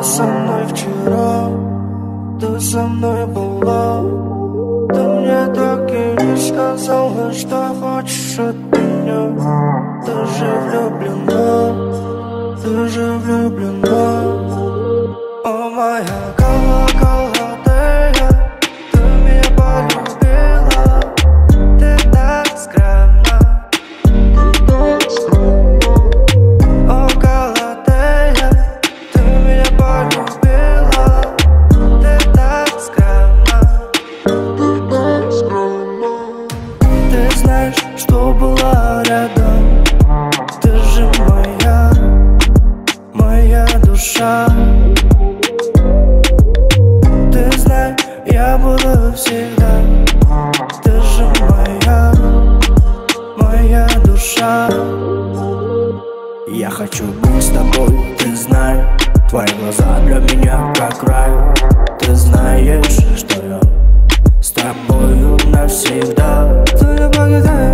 со мной вчера, ты со мной была. Ты мне так и не сказала, что хочешь от меня. Ты же влюблена, ты же влюблена. О, моя Галатея, ты меня полюбила. Ты так скромна, ты так скромна. О, Галатея, ты меня полюбила. Ты так скромна, ты так скромна. Ты знаешь, что была рядом. Ты же моя душа. Ты знаешь, я буду всегда. Ты же моя душа. Я хочу быть с тобой, ты знаешь. Твои глаза для меня как рай. Ты знаешь, что я с тобою навсегда. Ты не покидай